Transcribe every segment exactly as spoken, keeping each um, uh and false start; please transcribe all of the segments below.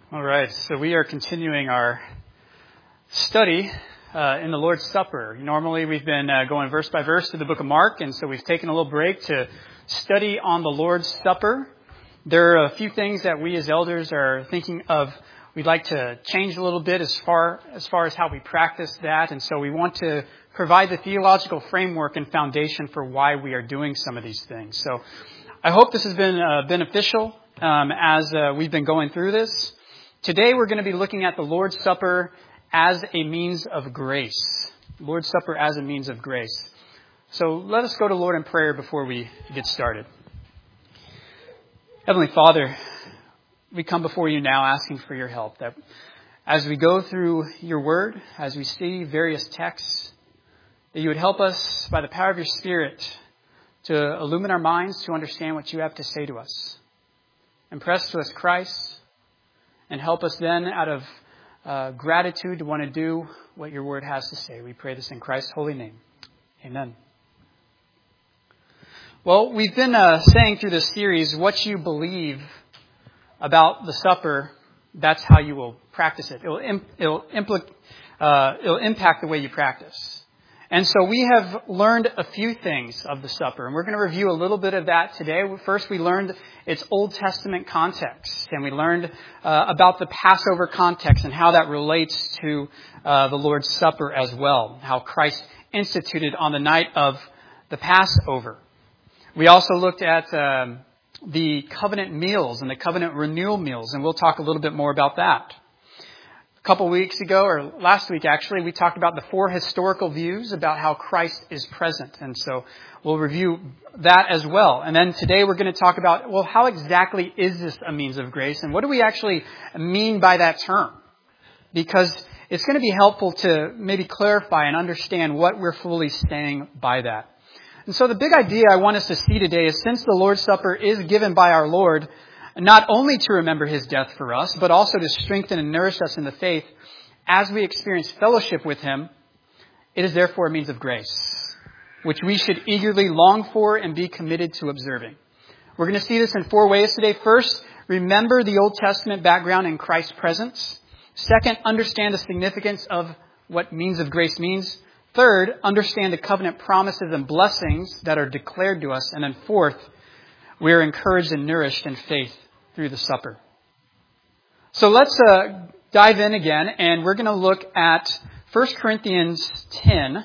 All right, so we are continuing our study uh, in the Lord's Supper. Normally we've been uh, going verse by verse through the book of Mark, and so we've taken a little break to study on the Lord's Supper. There are a few things that we as elders are thinking of we'd like to change a little bit as far as far as how we practice that, and so we want to provide the theological framework and foundation for why we are doing some of these things. So I hope this has been uh, beneficial um, as uh, we've been going through this. Today we're going to be looking at the Lord's Supper as a means of grace. Lord's Supper as a means of grace. So let us go to Lord in prayer before we get started. Heavenly Father, we come before you now asking for your help. That as we go through your word, as we see various texts, that you would help us by the power of your Spirit to illumine our minds to understand what you have to say to us. Impress to us Christ. And help us then, out of uh, gratitude, to want to do what your word has to say. We pray this in Christ's holy name. Amen. Well, we've been uh, saying through this series, what you believe about the supper, that's how you will practice it. It'll, imp- it'll, impl- uh, it'll impact the way you practice. And so we have learned a few things of the supper, and we're going to review a little bit of that today. First, we learned its Old Testament context, and we learned uh, about the Passover context and how that relates to uh, the Lord's Supper as well, how Christ instituted on the night of the Passover. We also looked at um, the covenant meals and the covenant renewal meals, and we'll talk a little bit more about that. A couple weeks ago, or last week actually, we talked about the four historical views about how Christ is present. And so we'll review that as well. And then today we're going to talk about, well, how exactly is this a means of grace? And what do we actually mean by that term? Because it's going to be helpful to maybe clarify and understand what we're fully saying by that. And so the big idea I want us to see today is, since the Lord's Supper is given by our Lord, not only to remember his death for us, but also to strengthen and nourish us in the faith as we experience fellowship with him, it is therefore a means of grace, which we should eagerly long for and be committed to observing. We're going to see this in four ways today. First, remember the Old Testament background in Christ's presence. Second, understand the significance of what means of grace means. Third, understand the covenant promises and blessings that are declared to us. And then fourth, we are encouraged and nourished in faith through the supper. So let's uh, dive in again, and we're going to look at First Corinthians ten.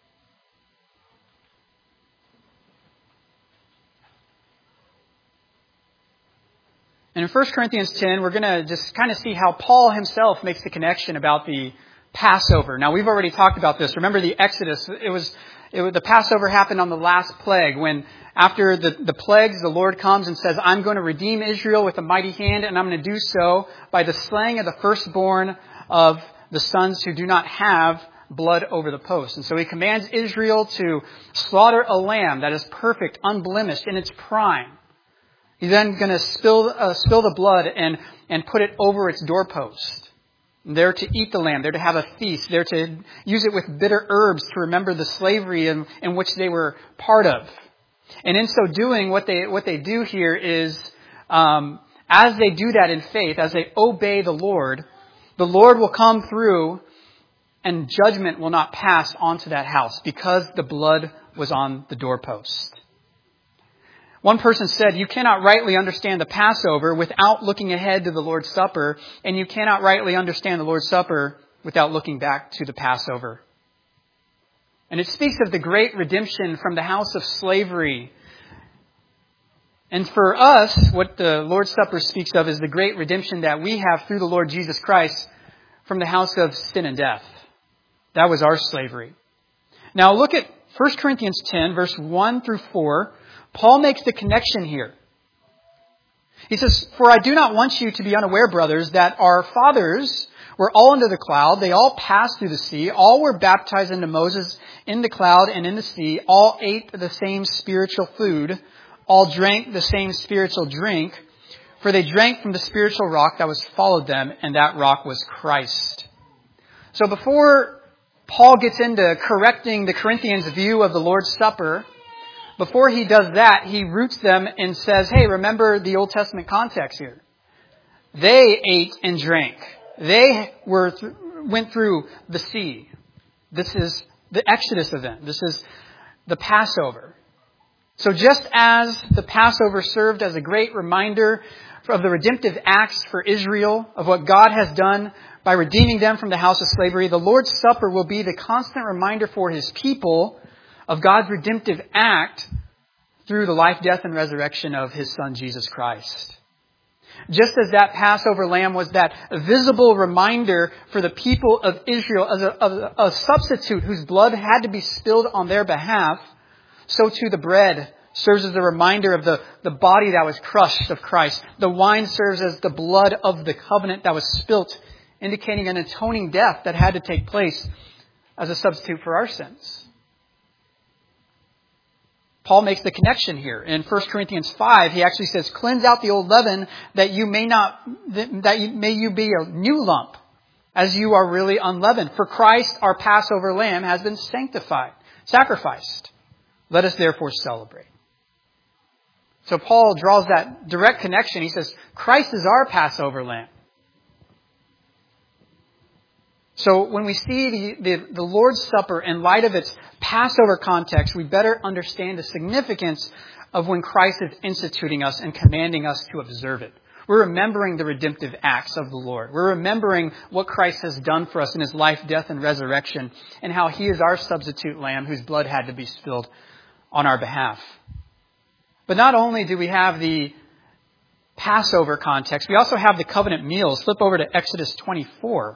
And in First Corinthians ten, we're going to just kind of see how Paul himself makes the connection about the Passover. Now, we've already talked about this. Remember the Exodus. It was, it was the Passover happened on the last plague, when after the, the plagues, the Lord comes and says, I'm going to redeem Israel with a mighty hand, and I'm going to do so by the slaying of the firstborn of the sons who do not have blood over the post. And so he commands Israel to slaughter a lamb that is perfect, unblemished, in its prime. He's then going to spill uh, spill the blood and, and put it over its doorpost. They're to eat the lamb. They're to have a feast. They're to use it with bitter herbs to remember the slavery in, in which they were part of. And in so doing, what they what they do here is, um, as they do that in faith, as they obey the Lord, the Lord will come through and judgment will not pass onto that house because the blood was on the doorpost. One person said, you cannot rightly understand the Passover without looking ahead to the Lord's Supper, and you cannot rightly understand the Lord's Supper without looking back to the Passover. And it speaks of the great redemption from the house of slavery. And for us, what the Lord's Supper speaks of is the great redemption that we have through the Lord Jesus Christ from the house of sin and death. That was our slavery. Now look at First Corinthians ten, verse one through four. Paul makes the connection here. He says, for I do not want you to be unaware, brothers, that our fathers were all under the cloud. They all passed through the sea. All were baptized into Moses in the cloud and in the sea. All ate the same spiritual food. All drank the same spiritual drink. For they drank from the spiritual rock that was followed them, and that rock was Christ. So before Paul gets into correcting the Corinthians' view of the Lord's Supper, before he does that, he roots them and says, hey, remember the Old Testament context here. They ate and drank. They were th- went through the sea. This is the Exodus event. This is the Passover. So just as the Passover served as a great reminder of the redemptive acts for Israel, of what God has done by redeeming them from the house of slavery, the Lord's Supper will be the constant reminder for His people of God's redemptive act through the life, death, and resurrection of His Son, Jesus Christ. Just as that Passover lamb was that visible reminder for the people of Israel as a, of a substitute whose blood had to be spilled on their behalf, so too the bread serves as a reminder of the, the body that was crushed of Christ. The wine serves as the blood of the covenant that was spilt, indicating an atoning death that had to take place as a substitute for our sins. Paul makes the connection here. In First Corinthians five, he actually says, "Cleanse out the old leaven, that you may not, that you, may you be a new lump, as you are really unleavened. For Christ, our Passover lamb, has been sanctified, sacrificed. Let us therefore celebrate." So Paul draws that direct connection. He says, Christ is our Passover lamb. So when we see the, the, the Lord's Supper in light of its Passover context, we better understand the significance of when Christ is instituting us and commanding us to observe it. We're remembering the redemptive acts of the Lord. We're remembering what Christ has done for us in His life, death, and resurrection, and how He is our substitute lamb whose blood had to be spilled on our behalf. But not only do we have the Passover context, we also have the covenant meals. Flip over to Exodus twenty-four.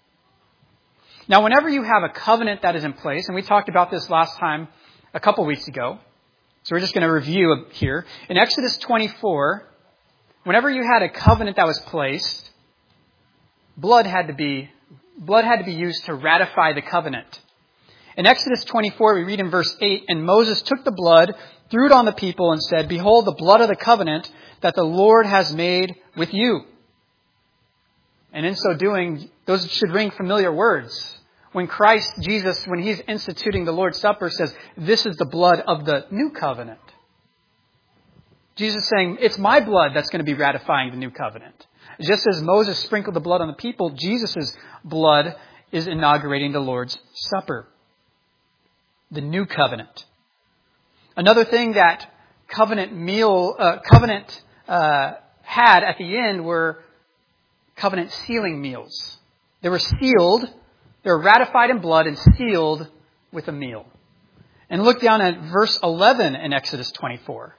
Now, whenever you have a covenant that is in place, and we talked about this last time a couple weeks ago, so we're just going to review here. In Exodus twenty-four, whenever you had a covenant that was placed, blood had to be blood had to be used to ratify the covenant. In Exodus twenty-four, we read in verse eight, "And Moses took the blood, threw it on the people, and said, 'Behold, the blood of the covenant that the Lord has made with you.'" And in so doing, those should ring familiar words. When Christ Jesus, when He's instituting the Lord's Supper, says, "This is the blood of the new covenant." Jesus is saying, it's my blood that's going to be ratifying the new covenant. Just as Moses sprinkled the blood on the people, Jesus' blood is inaugurating the Lord's Supper. The new covenant. Another thing that covenant meal, uh, covenant uh, had at the end were covenant sealing meals. They were sealed, they were ratified in blood and sealed with a meal. And look down at verse eleven in Exodus twenty-four.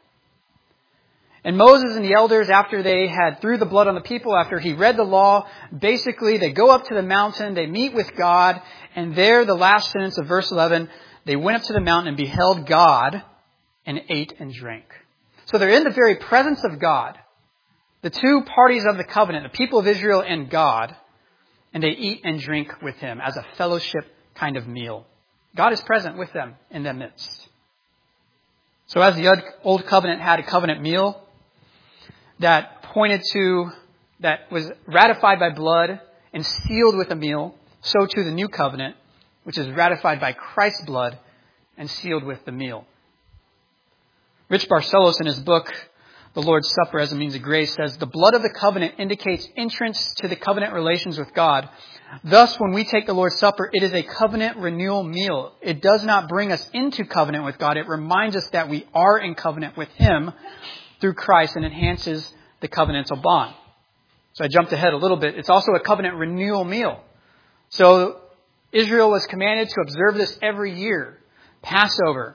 And Moses and the elders, after they had threw the blood on the people, after he read the law, basically they go up to the mountain, they meet with God, and there, the last sentence of verse eleven, they went up to the mountain and beheld God and ate and drank. So they're in the very presence of God. The two parties of the covenant, the people of Israel and God, and they eat and drink with Him as a fellowship kind of meal. God is present with them in their midst. So as the old covenant had a covenant meal that pointed to, that was ratified by blood and sealed with a meal, so too the new covenant, which is ratified by Christ's blood and sealed with the meal. Rich Barcelos, in his book, The Lord's Supper as a Means of Grace, says, "The blood of the covenant indicates entrance to the covenant relations with God. Thus, when we take the Lord's Supper, it is a covenant renewal meal. It does not bring us into covenant with God. It reminds us that we are in covenant with Him through Christ and enhances the covenantal bond." So I jumped ahead a little bit. It's also a covenant renewal meal. So Israel was commanded to observe this every year. Passover.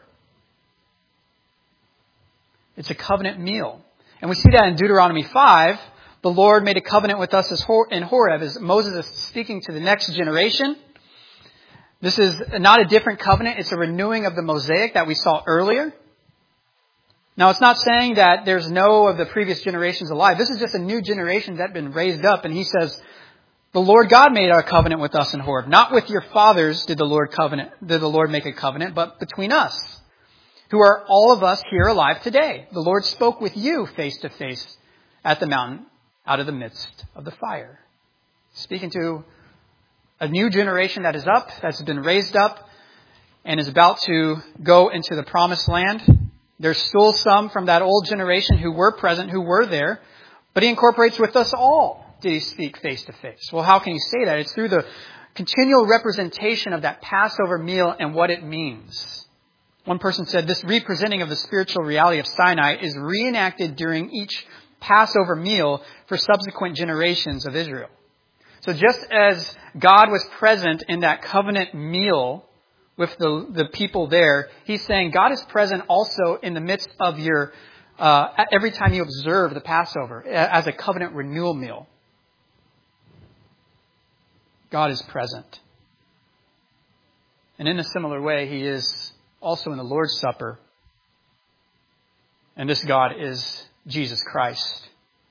It's a covenant meal. And we see that in Deuteronomy five. The Lord made a covenant with us in Horeb as Moses is speaking to the next generation. This is not a different covenant. It's a renewing of the Mosaic that we saw earlier. Now, it's not saying that there's no of the previous generations alive. This is just a new generation that had been raised up. And He says, the Lord God made a covenant with us in Horeb. Not with your fathers did the Lord covenant, did the Lord make a covenant, but between us, who are all of us here alive today. The Lord spoke with you face to face at the mountain out of the midst of the fire. Speaking to a new generation that is up, that's been raised up, and is about to go into the promised land. There's still some from that old generation who were present, who were there, but He incorporates with us all. did he speak face to face. Well, how can you say that? It's through the continual representation of that Passover meal and what it means. One person said this representing of the spiritual reality of Sinai is reenacted during each Passover meal for subsequent generations of Israel. So just as God was present in that covenant meal with the, the people there, he's saying God is present also in the midst of your, uh, every time you observe the Passover as a covenant renewal meal. God is present. And in a similar way, he is also in the Lord's Supper. And this God is Jesus Christ.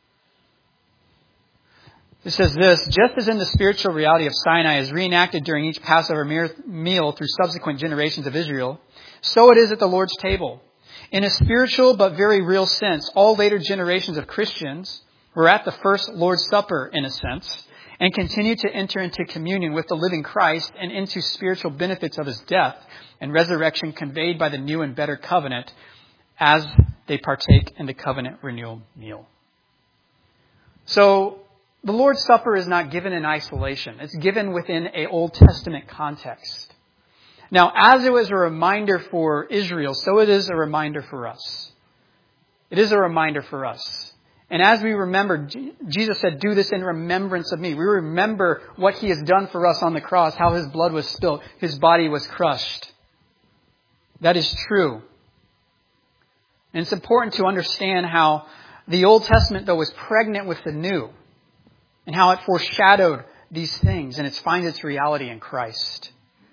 It says this, just as in the spiritual reality of Sinai is reenacted during each Passover meal through subsequent generations of Israel, so it is at the Lord's table. In a spiritual but very real sense, all later generations of Christians were at the first Lord's Supper, in a sense, and continue to enter into communion with the living Christ and into spiritual benefits of his death and resurrection conveyed by the new and better covenant as they partake in the covenant renewal meal. So, the Lord's Supper is not given in isolation. It's given within an Old Testament context. Now, as it was a reminder for Israel, so it is a reminder for us. It is a reminder for us. And as we remember, Jesus said, do this in remembrance of me. We remember what he has done for us on the cross, how his blood was spilled, his body was crushed. That is true. And it's important to understand how the Old Testament, though, was pregnant with the New. And how it foreshadowed these things, and it finds its reality in Christ.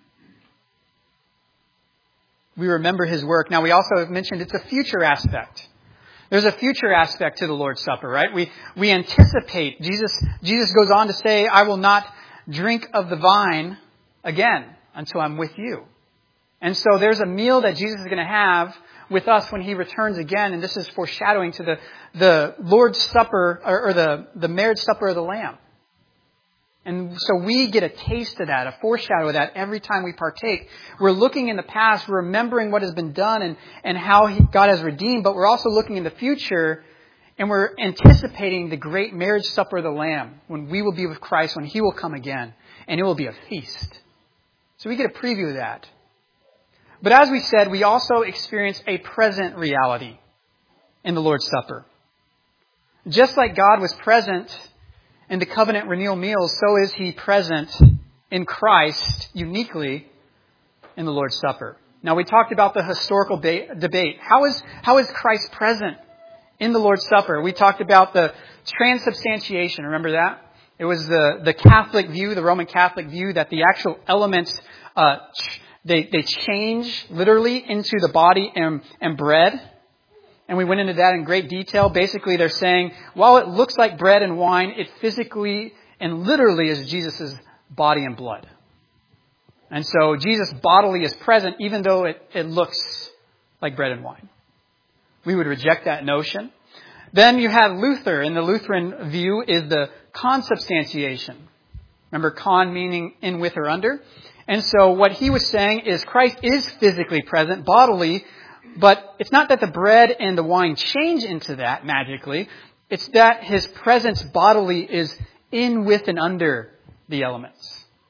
We remember his work. Now, we also have mentioned it's a future aspect. There's a future aspect to the Lord's Supper, right? We we anticipate. Jesus, Jesus goes on to say, I will not drink of the vine again until I'm with you. And so there's a meal that Jesus is going to have with us when he returns again. And this is foreshadowing to the, the Lord's Supper or, or the, the marriage supper of the Lamb. And so we get a taste of that, a foreshadow of that every time we partake. We're looking in the past, we're remembering what has been done and, and how he, God has redeemed, but we're also looking in the future and we're anticipating the great marriage supper of the Lamb when we will be with Christ, when he will come again, and it will be a feast. So we get a preview of that. But as we said, we also experience a present reality in the Lord's Supper. Just like God was present in the covenant renewal meals, so is he present in Christ uniquely in the Lord's Supper. Now, we talked about the historical ba- debate. How is, how is Christ present in the Lord's Supper? We talked about the transubstantiation. Remember that? It was the, the Catholic view, the Roman Catholic view, that the actual elements uh, They they change literally into the body and, and bread. And we went into that in great detail. Basically, they're saying, while it looks like bread and wine, it physically and literally is Jesus' body and blood. And so Jesus bodily is present, even though it, it looks like bread and wine. We would reject that notion. Then you have Luther, and the Lutheran view is the consubstantiation. Remember, con meaning in, with, or under. And so what he was saying is Christ is physically present, bodily, but it's not that the bread and the wine change into that magically. It's that his presence bodily is in, with, and under the elements.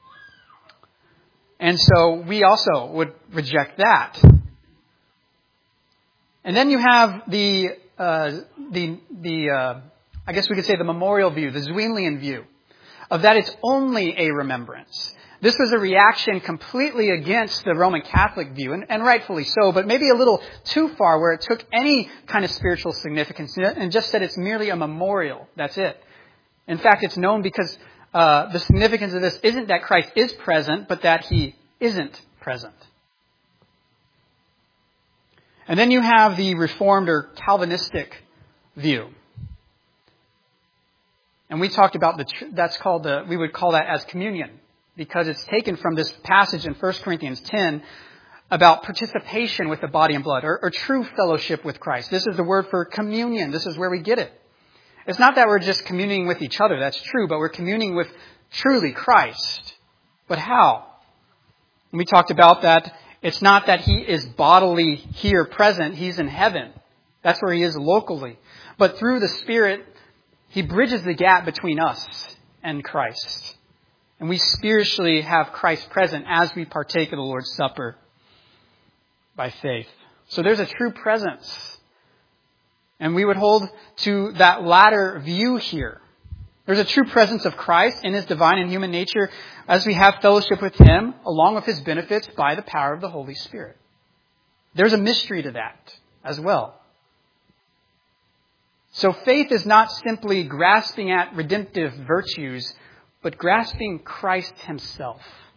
And so we also would reject that. And then you have the, uh, the, the uh, I guess we could say the memorial view, the Zwinglian view, of that it's only a remembrance. This was a reaction completely against the Roman Catholic view, and, and rightfully so, but maybe a little too far where it took any kind of spiritual significance and just said it's merely a memorial. That's it. In fact, it's known because uh, the significance of this isn't that Christ is present, but that he isn't present. And then you have the Reformed or Calvinistic view. And we talked about the, that's called the, we would call that as communion. Because it's taken from this passage in First Corinthians ten about participation with the body and blood, or, or true fellowship with Christ. This is the word for communion. This is where we get it. It's not that we're just communing with each other. That's true, but we're communing with truly Christ. But how? And we talked about that. It's not that he is bodily here present. He's in heaven. That's where he is locally. But through the Spirit, He bridges the gap between us and Christ. And we spiritually have Christ present as we partake of the Lord's Supper by faith. So there's a true presence. And we would hold to that latter view here. There's a true presence of Christ in His divine and human nature as we have fellowship with Him, along with His benefits by the power of the Holy Spirit. There's a mystery to that as well. So faith is not simply grasping at redemptive virtues, but grasping Christ Himself.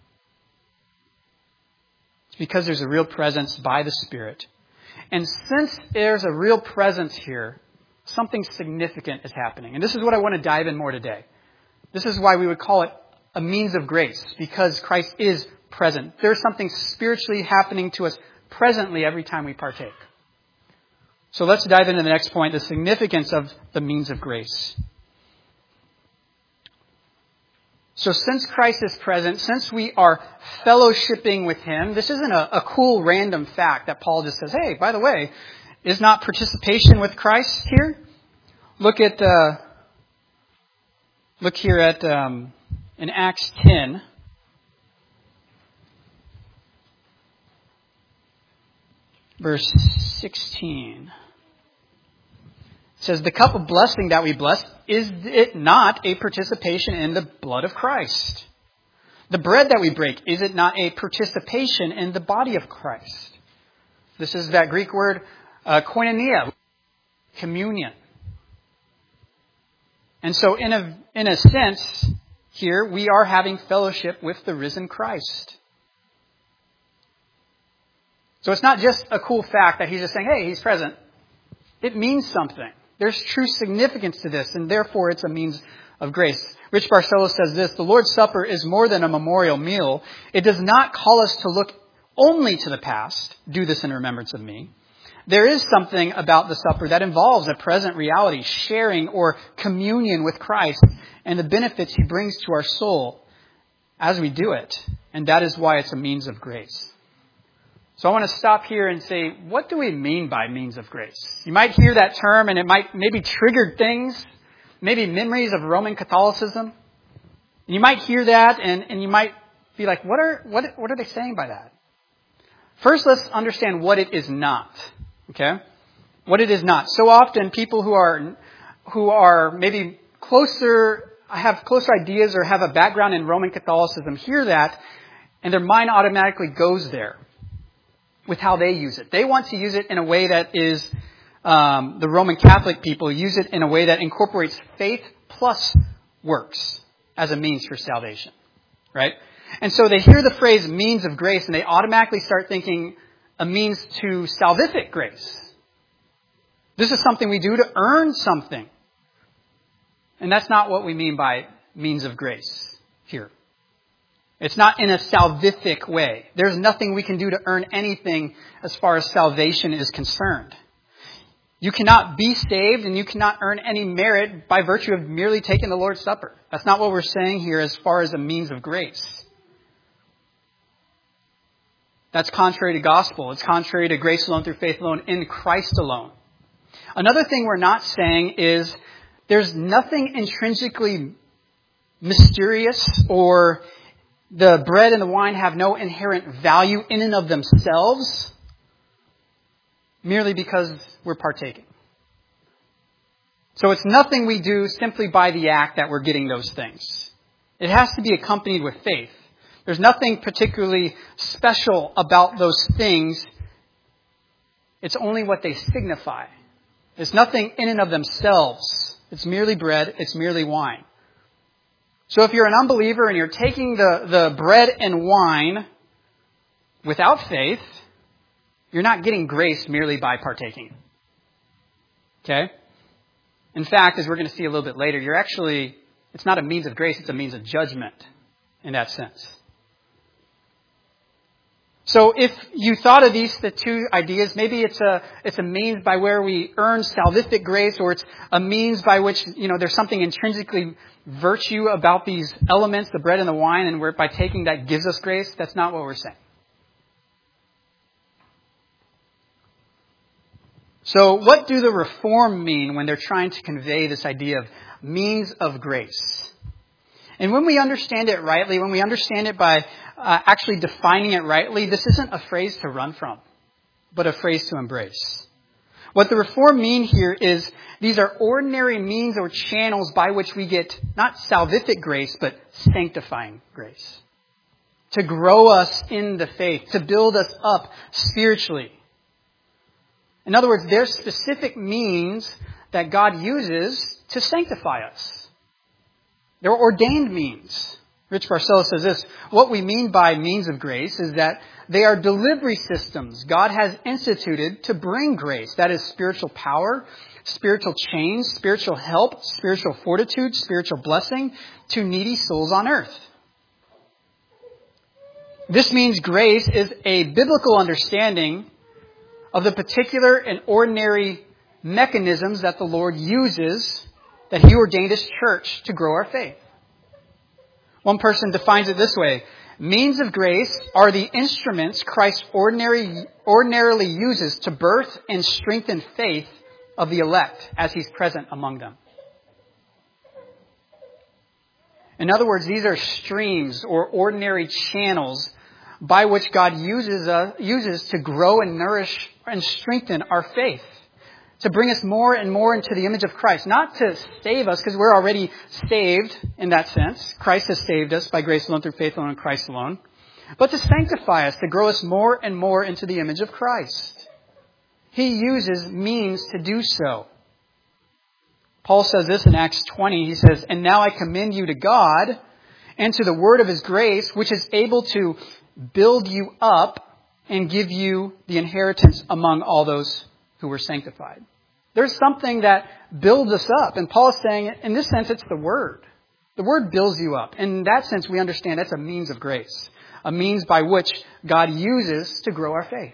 It's because there's a real presence by the Spirit. And since there's a real presence here, something significant is happening. And this is what I want to dive in more today. This is why we would call it a means of grace, because Christ is present. There's something spiritually happening to us presently every time we partake. So let's dive into the next point, the significance of the means of grace. So since Christ is present, since we are fellowshipping with Him, this isn't a, a cool random fact that Paul just says, hey, by the way, is not participation with Christ here? Look at, uh, look here at, um, in Acts ten. Verse sixteen. It says, the cup of blessing that we bless, is it not a participation in the blood of Christ? The bread that we break, is it not a participation in the body of Christ? This is that Greek word, uh, koinonia, communion. And so in a, in a sense, here we are having fellowship with the risen Christ. So it's not just a cool fact that He's just saying, hey, He's present. It means something. There's true significance to this, and therefore it's a means of grace. Rich Barcelo says this, the Lord's Supper is more than a memorial meal. It does not call us to look only to the past. Do this in remembrance of me. There is something about the supper that involves a present reality, sharing or communion with Christ and the benefits He brings to our soul as we do it. And that is why it's a means of grace. So I want to stop here and say, what do we mean by means of grace? You might hear that term and it might maybe trigger things, maybe memories of Roman Catholicism. You might hear that and, and you might be like, what are, what, what are they saying by that? First, let's understand what it is not. Okay? What it is not. So often people who are, who are maybe closer, have closer ideas or have a background in Roman Catholicism hear that and their mind automatically goes there with how they use it. They want to use it in a way that is, um, the Roman Catholic people use it in a way that incorporates faith plus works as a means for salvation. Right? And so they hear the phrase means of grace and they automatically start thinking a means to salvific grace. This is something we do to earn something. And that's not what we mean by means of grace here. It's not in a salvific way. There's nothing we can do to earn anything as far as salvation is concerned. You cannot be saved and you cannot earn any merit by virtue of merely taking the Lord's Supper. That's not what we're saying here as far as a means of grace. That's contrary to gospel. It's contrary to grace alone through faith alone in Christ alone. Another thing we're not saying is there's nothing intrinsically mysterious or the bread and the wine have no inherent value in and of themselves merely because we're partaking. So it's nothing we do simply by the act that we're getting those things. It has to be accompanied with faith. There's nothing particularly special about those things. It's only what they signify. It's nothing in and of themselves. It's merely bread. It's merely wine. So if you're an unbeliever and you're taking the, the bread and wine without faith, you're not getting grace merely by partaking. Okay? In fact, as we're going to see a little bit later, you're actually, it's not a means of grace, it's a means of judgment in that sense. So if you thought of these the two ideas, maybe it's a it's a means by where we earn salvific grace, or it's a means by which, you know, there's something intrinsically virtue about these elements, the bread and the wine, and we're, by taking that gives us grace. That's not what we're saying. So what do the Reformed mean when they're trying to convey this idea of means of grace? And when we understand it rightly, when we understand it by uh, actually defining it rightly, this isn't a phrase to run from, but a phrase to embrace. What the Reformed mean here is these are ordinary means or channels by which we get not salvific grace, but sanctifying grace. To grow us in the faith, to build us up spiritually. In other words, there's specific means that God uses to sanctify us. They're ordained means. Rich Barcelo says this, what we mean by means of grace is that they are delivery systems God has instituted to bring grace. That is spiritual power, spiritual change, spiritual help, spiritual fortitude, spiritual blessing to needy souls on earth. This means grace is a biblical understanding of the particular and ordinary mechanisms that the Lord uses, that He ordained His church to grow our faith. One person defines it this way. Means of grace are the instruments Christ ordinary, ordinarily uses to birth and strengthen faith of the elect as He's present among them. In other words, these are streams or ordinary channels by which God uses uh, uses to grow and nourish and strengthen our faith. To bring us more and more into the image of Christ. Not to save us, because we're already saved in that sense. Christ has saved us by grace alone, through faith alone, in Christ alone. But to sanctify us, to grow us more and more into the image of Christ. He uses means to do so. Paul says this in Acts twenty. He says, "And now I commend you to God and to the word of His grace, which is able to build you up and give you the inheritance among all those who were sanctified." There's something that builds us up. And Paul is saying, in this sense, it's the Word. The Word builds you up. In that sense, we understand that's a means of grace. A means by which God uses to grow our faith.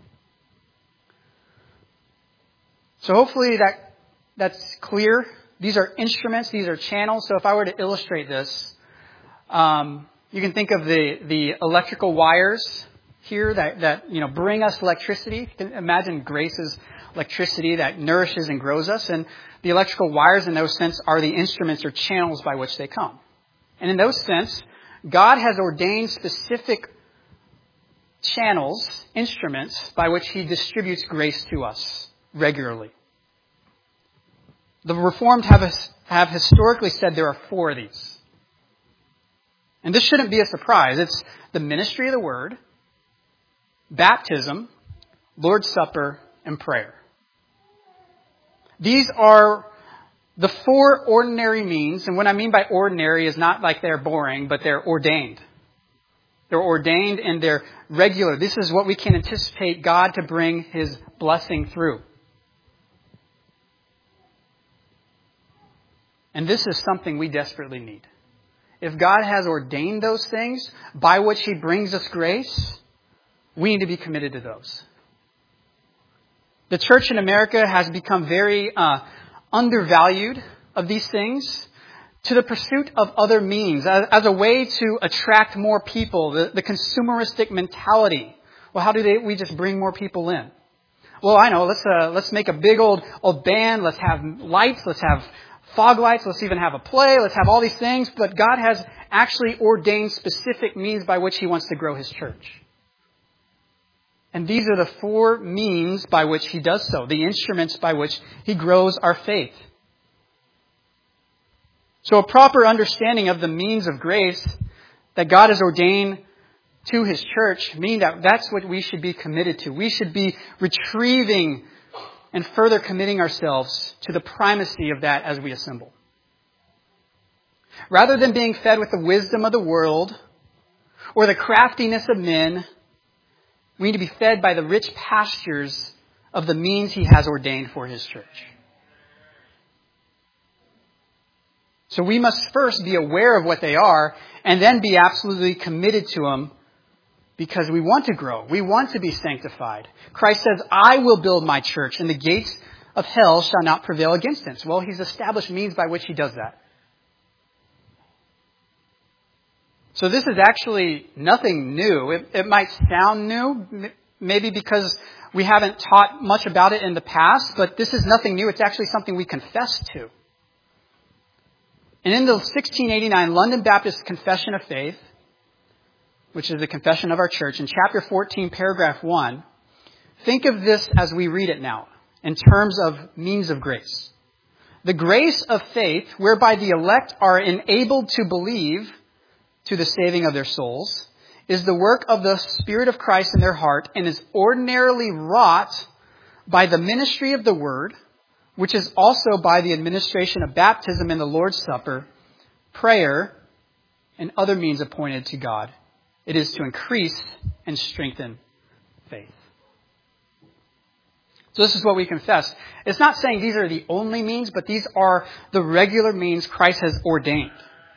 So hopefully that that's clear. These are instruments. These are channels. So if I were to illustrate this, um, you can think of the, the electrical wires here that, that, you know, bring us electricity. You can imagine grace is electricity that nourishes and grows us. And the electrical wires in those sense are the instruments or channels by which they come. And in those sense, God has ordained specific channels, instruments by which He distributes grace to us regularly. The Reformed have, have historically said there are four of these. And this shouldn't be a surprise. It's the ministry of the Word, baptism, Lord's Supper, and prayer. These are the four ordinary means. And what I mean by ordinary is not like they're boring, but they're ordained. They're ordained and they're regular. This is what we can anticipate God to bring His blessing through. And this is something we desperately need. If God has ordained those things by which He brings us grace, we need to be committed to those. The church in America has become very uh, undervalued of these things to the pursuit of other means as, as a way to attract more people, the, the consumeristic mentality. Well, how do they, we just bring more people in? Well, I know, let's uh, let's make a big old, old band, let's have lights, let's have fog lights, let's even have a play, let's have all these things, but God has actually ordained specific means by which He wants to grow His church. And these are the four means by which He does so, the instruments by which He grows our faith. So a proper understanding of the means of grace that God has ordained to His church mean that that's what we should be committed to. We should be retrieving and further committing ourselves to the primacy of that as we assemble. Rather than being fed with the wisdom of the world or the craftiness of men, we need to be fed by the rich pastures of the means He has ordained for His church. So we must first be aware of what they are and then be absolutely committed to them because we want to grow. We want to be sanctified. Christ says, I will build my church and the gates of hell shall not prevail against it. Well, He's established means by which He does that. So this is actually nothing new. It, it might sound new maybe because we haven't taught much about it in the past, but this is nothing new. It's actually something we confess to. And in the sixteen eighty-nine London Baptist Confession of Faith, which is the confession of our church, in chapter fourteen, paragraph one, think of this as we read it now, in terms of means of grace. The grace of faith, whereby the elect are enabled to believe to the saving of their souls, is the work of the Spirit of Christ in their heart, and is ordinarily wrought by the ministry of the Word, which is also by the administration of baptism in the Lord's Supper, prayer, and other means appointed to God. It is to increase and strengthen faith. So this is what we confess. It's not saying these are the only means, but these are the regular means Christ has ordained.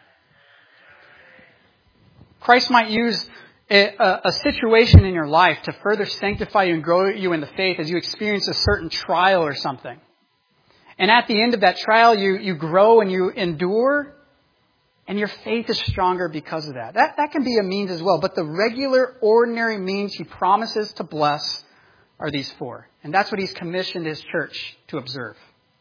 Christ might use a, a, a situation in your life to further sanctify you and grow you in the faith as you experience a certain trial or something. And at the end of that trial, you, you grow and you endure, and your faith is stronger because of that. That, that can be a means as well. But the regular, ordinary means He promises to bless are these four. And that's what He's commissioned His church to observe.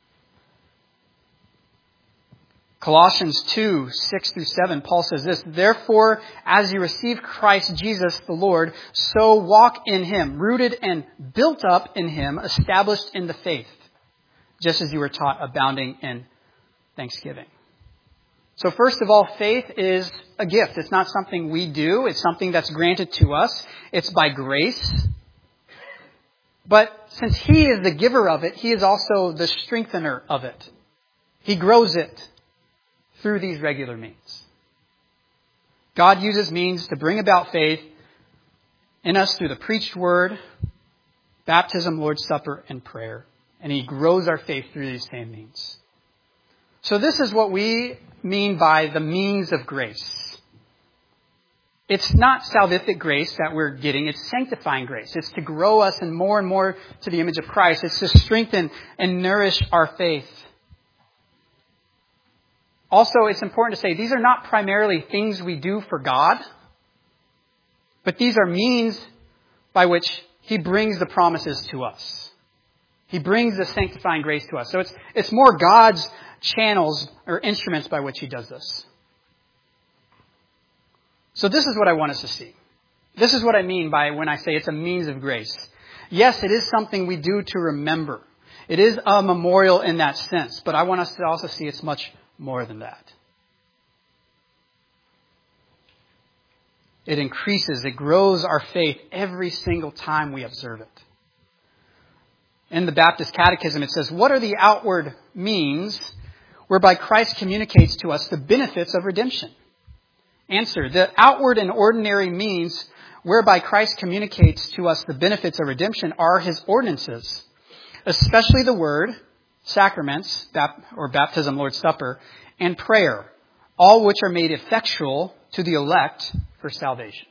Colossians two, six through seven, Paul says this, "Therefore, as you receive Christ Jesus the Lord, so walk in Him, rooted and built up in Him, established in the faith, just as you were taught, abounding in thanksgiving." So first of all, faith is a gift. It's not something we do. It's something that's granted to us. It's by grace. But since He is the giver of it, He is also the strengthener of it. He grows it through these regular means. God uses means to bring about faith in us through the preached word, baptism, Lord's Supper, and prayer. And He grows our faith through these same means. So this is what we mean by the means of grace. It's not salvific grace that we're getting. It's sanctifying grace. It's to grow us and more and more to the image of Christ. It's to strengthen and nourish our faith. Also, it's important to say these are not primarily things we do for God, but these are means by which He brings the promises to us. He brings the sanctifying grace to us. So it's, it's more God's channels or instruments by which He does this. So this is what I want us to see. This is what I mean by when I say it's a means of grace. Yes, it is something we do to remember. It is a memorial in that sense, but I want us to also see it's much more than that. It increases, it grows our faith every single time we observe it. In the Baptist Catechism, it says, "What are the outward means whereby Christ communicates to us the benefits of redemption?" Answer: the outward and ordinary means whereby Christ communicates to us the benefits of redemption are His ordinances, especially the Word, sacraments, or baptism, Lord's Supper, and prayer, all which are made effectual to the elect for salvation.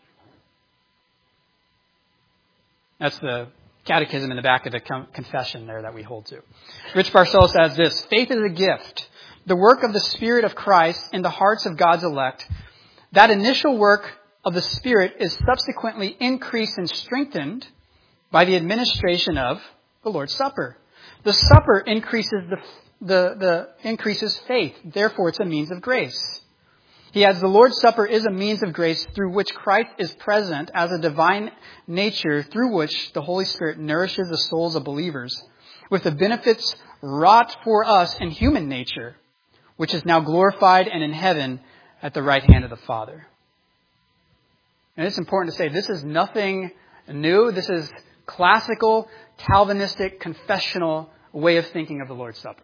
That's the catechism in the back of the confession there that we hold to. Rich Barcelos adds this: "Faith is a gift, the work of the Spirit of Christ in the hearts of God's elect. That initial work of the Spirit is subsequently increased and strengthened by the administration of the Lord's Supper. The supper increases the, the, the increases faith. Therefore, it's a means of grace." He adds, "The Lord's Supper is a means of grace through which Christ is present as a divine nature through which the Holy Spirit nourishes the souls of believers with the benefits wrought for us in human nature, which is now glorified and in heaven at the right hand of the Father." And it's important to say this is nothing new. This is classical, Calvinistic, confessional way of thinking of the Lord's Supper.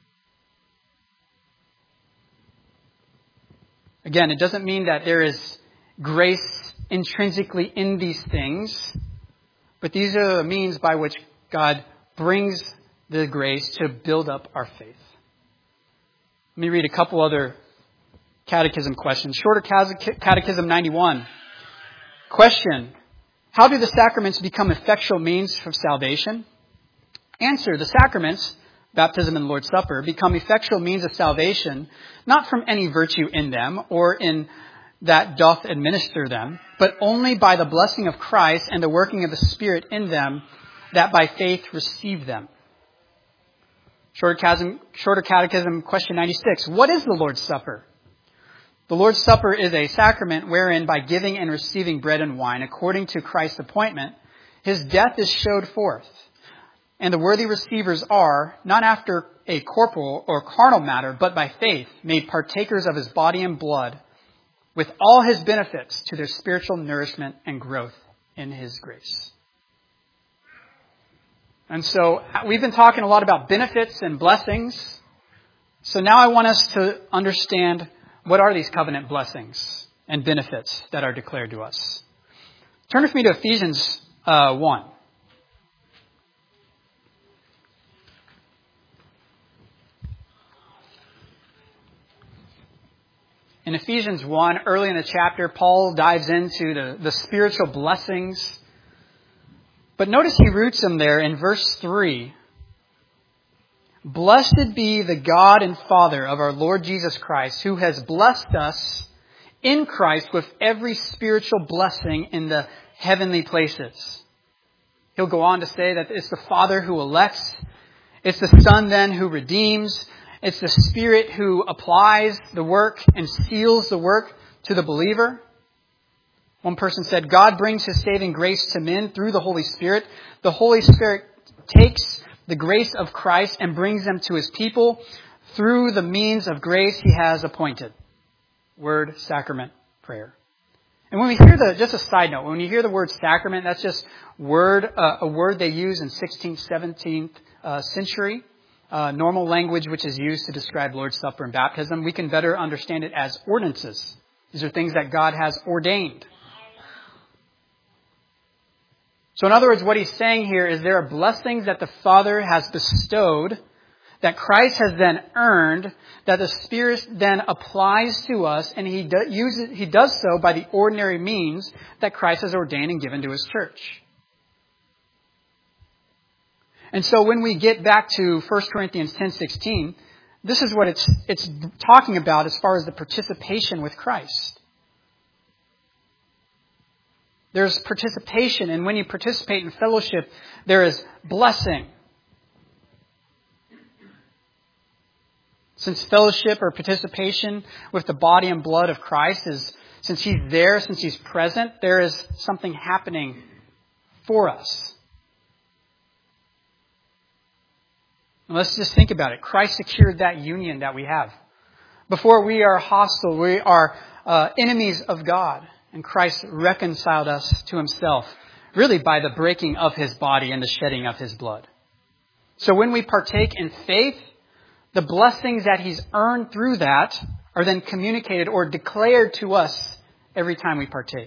Again, it doesn't mean that there is grace intrinsically in these things, but these are the means by which God brings the grace to build up our faith. Let me read a couple other catechism questions. Shorter Catechism ninety-one. Question: how do the sacraments become effectual means of salvation? Answer: the sacraments, baptism and Lord's Supper, become effectual means of salvation, not from any virtue in them or in that doth administer them, but only by the blessing of Christ and the working of the Spirit in them that by faith receive them. Shorter Catechism, Shorter Catechism, question ninety-six. What is the Lord's Supper? The Lord's Supper is a sacrament wherein by giving and receiving bread and wine, according to Christ's appointment, his death is showed forth. And the worthy receivers are, not after a corporal or carnal matter, but by faith, made partakers of his body and blood, with all his benefits to their spiritual nourishment and growth in his grace. And so we've been talking a lot about benefits and blessings. So now I want us to understand, what are these covenant blessings and benefits that are declared to us? Turn with me to Ephesians uh, one. In Ephesians one, early in the chapter, Paul dives into the, the spiritual blessings. But notice he roots them there in verse three. Blessed be the God and Father of our Lord Jesus Christ, who has blessed us in Christ with every spiritual blessing in the heavenly places. He'll go on to say that it's the Father who elects. It's the Son then who redeems. It's the Spirit who applies the work and seals the work to the believer. One person said, God brings his saving grace to men through the Holy Spirit. The Holy Spirit takes the grace of Christ and brings them to his people through the means of grace he has appointed. Word, sacrament, prayer. And when we hear the, just a side note, when you hear the word sacrament, that's just word, uh, a word they use in sixteenth, seventeenth uh, century. Uh, normal language which is used to describe Lord's Supper and baptism. We can better understand it as ordinances. These are things that God has ordained. So in other words, what he's saying here is there are blessings that the Father has bestowed, that Christ has then earned, that the Spirit then applies to us, and he, do, uses, he does so by the ordinary means that Christ has ordained and given to his church. And so when we get back to First Corinthians ten sixteen, this is what it's it's talking about as far as the participation with Christ. There's participation, and when you participate in fellowship, there is blessing. Since fellowship or participation with the body and blood of Christ is, since he's there, since he's present, there is something happening for us. And let's just think about it. Christ secured that union that we have. Before we are hostile, we are uh, enemies of God. And Christ reconciled us to himself, really by the breaking of his body and the shedding of his blood. So when we partake in faith, the blessings that he's earned through that are then communicated or declared to us every time we partake.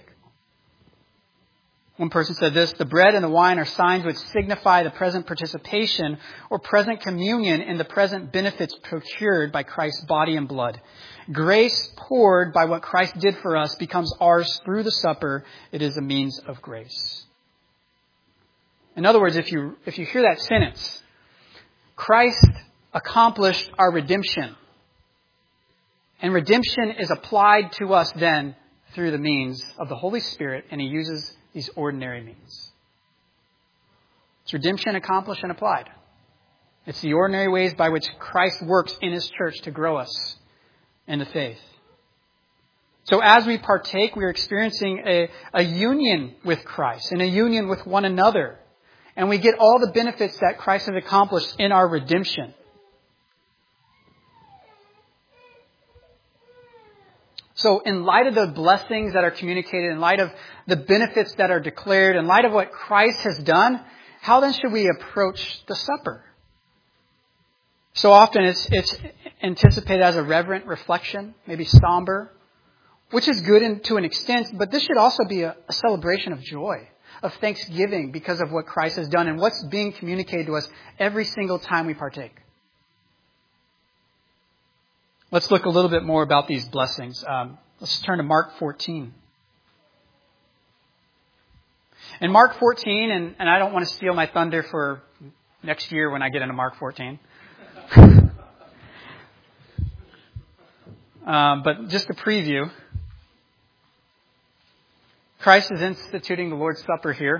One person said this, the bread and the wine are signs which signify the present participation or present communion in the present benefits procured by Christ's body and blood. Grace poured by what Christ did for us becomes ours through the supper. It is a means of grace. In other words, if you, if you hear that sentence, Christ accomplished our redemption. And redemption is applied to us then through the means of the Holy Spirit, and he uses these ordinary means. It's redemption accomplished and applied. It's the ordinary ways by which Christ works in his church to grow us in the faith. So as we partake, we are experiencing a, a union with Christ and a union with one another. And we get all the benefits that Christ has accomplished in our redemption. So in light of the blessings that are communicated, in light of the benefits that are declared, in light of what Christ has done, how then should we approach the supper? So often it's, it's anticipated as a reverent reflection, maybe somber, which is good in, to an extent, but this should also be a, a celebration of joy, of thanksgiving because of what Christ has done and what's being communicated to us every single time we partake. Let's look a little bit more about these blessings. Um, let's turn to Mark fourteen. In Mark fourteen, and, and I don't want to steal my thunder for next year when I get into Mark fourteen. um, but just a preview. Christ is instituting the Lord's Supper here.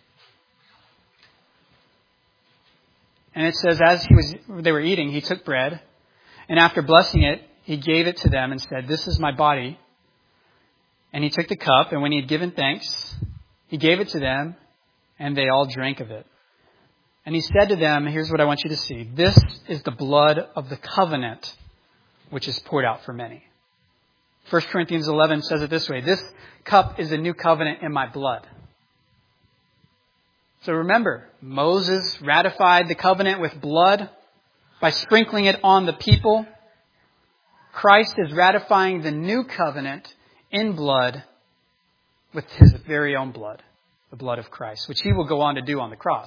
And it says, as he was, they were eating, he took bread, and after blessing it, he gave it to them and said, "This is my body." And he took the cup, and when he had given thanks, he gave it to them, and they all drank of it. And he said to them, here's what I want you to see. "This is the blood of the covenant, which is poured out for many." First Corinthians eleven says it this way: "This cup is a new covenant in my blood." So remember, Moses ratified the covenant with blood by sprinkling it on the people. Christ is ratifying the new covenant in blood with his very own blood, the blood of Christ, which he will go on to do on the cross.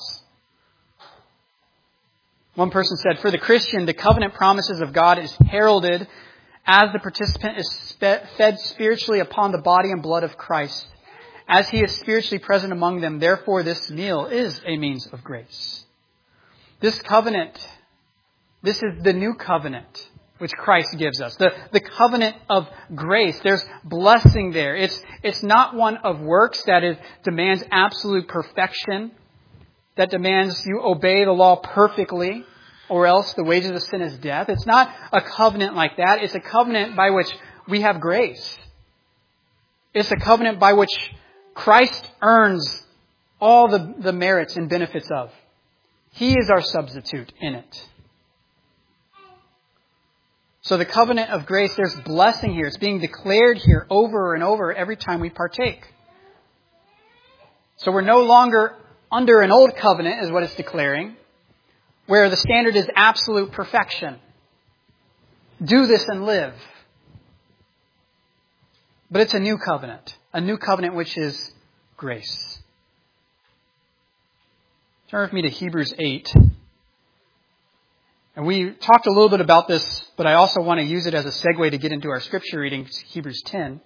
One person said, "For the Christian, the covenant promises of God is heralded as the participant is fed spiritually upon the body and blood of Christ, as he is spiritually present among them. Therefore, this meal is a means of grace." This covenant, this is the new covenant which Christ gives us. The, the covenant of grace. There's blessing there. It's, it's not one of works that is, demands absolute perfection, that demands you obey the law perfectly, or else the wages of sin is death. It's not a covenant like that. It's a covenant by which we have grace. It's a covenant by which Christ earns all the, the merits and benefits of. He is our substitute in it. So the covenant of grace, there's blessing here. It's being declared here over and over every time we partake. So we're no longer under an old covenant, is what it's declaring, where the standard is absolute perfection. Do this and live. But it's a new covenant. A new covenant which is grace. Turn with me to Hebrews eight. And we talked a little bit about this, but I also want to use it as a segue to get into our scripture reading, Hebrews ten.